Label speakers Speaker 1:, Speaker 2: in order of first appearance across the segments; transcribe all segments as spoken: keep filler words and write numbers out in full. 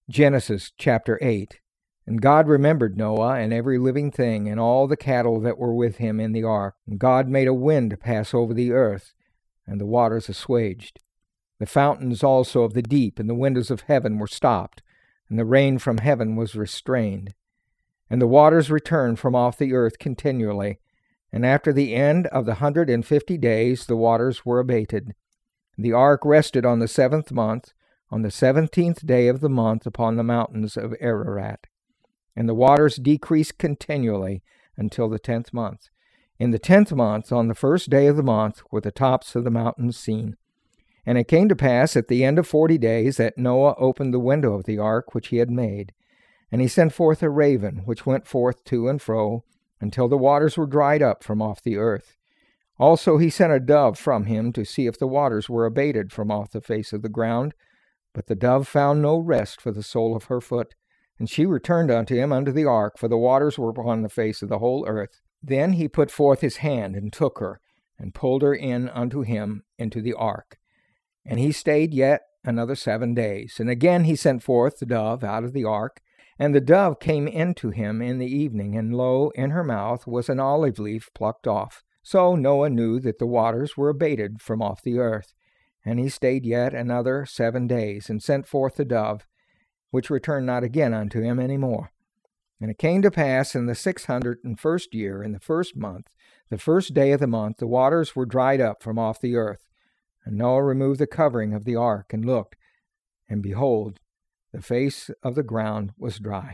Speaker 1: Genesis chapter eight. And God remembered Noah and every living thing and all the cattle that were with him in the ark. And God made a wind to pass over the earth, and the waters assuaged. The fountains also of the deep and the windows of heaven were stopped, and the rain from heaven was restrained. And the waters returned from off the earth continually. And after the end of the hundred and fifty days the waters were abated. The ark rested on the seventh month, on the seventeenth day of the month, upon the mountains of Ararat. And the waters decreased continually until the tenth month. In the tenth month, on the first day of the month, were the tops of the mountains seen. And it came to pass at the end of forty days that Noah opened the window of the ark which he had made. And he sent forth a raven, which went forth to and fro, until the waters were dried up from off the earth. Also he sent a dove from him to see if the waters were abated from off the face of the ground. But the dove found no rest for the sole of her foot. And she returned unto him unto the ark, for the waters were upon the face of the whole earth. Then he put forth his hand, and took her, and pulled her in unto him into the ark. And he stayed yet another seven days. And again he sent forth the dove out of the ark. And the dove came into him in the evening, and lo, in her mouth was an olive leaf plucked off. So Noah knew that the waters were abated from off the earth. And he stayed yet another seven days, and sent forth the dove, which returned not again unto him any more. And it came to pass in the six hundred and first year, in the first month, the first day of the month, the waters were dried up from off the earth. And Noah removed the covering of the ark, and looked, and behold, the face of the ground was dry.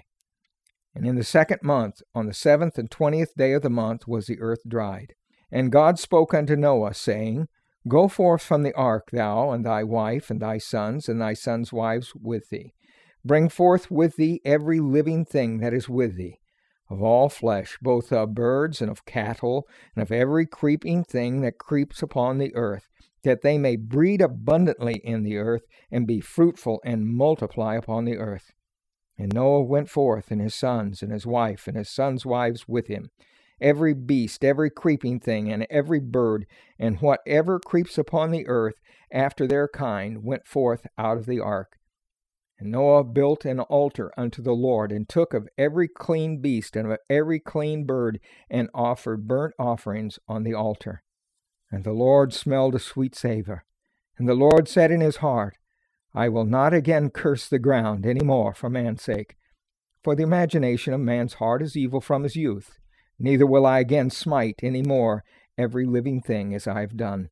Speaker 1: And in the second month, on the seventh and twentieth day of the month, was the earth dried. And God spoke unto Noah, saying, Go forth from the ark, thou, and thy wife, and thy sons, and thy sons' wives with thee. Bring forth with thee every living thing that is with thee, of all flesh, both of birds and of cattle, and of every creeping thing that creeps upon the earth, that they may breed abundantly in the earth, and be fruitful and multiply upon the earth. And Noah went forth, and his sons, and his wife, and his sons' wives with him. Every beast, every creeping thing, and every bird, and whatever creeps upon the earth after their kind, went forth out of the ark. And Noah built an altar unto the Lord, and took of every clean beast and of every clean bird, and offered burnt offerings on the altar. And the Lord smelled a sweet savor. And the Lord said in his heart, I will not again curse the ground any more for man's sake. For the imagination of man's heart is evil from his youth. Neither will I again smite any more every living thing as I have done.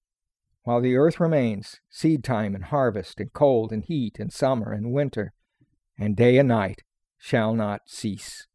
Speaker 1: While the earth remains, seed time and harvest, and cold and heat, and summer and winter, and day and night shall not cease.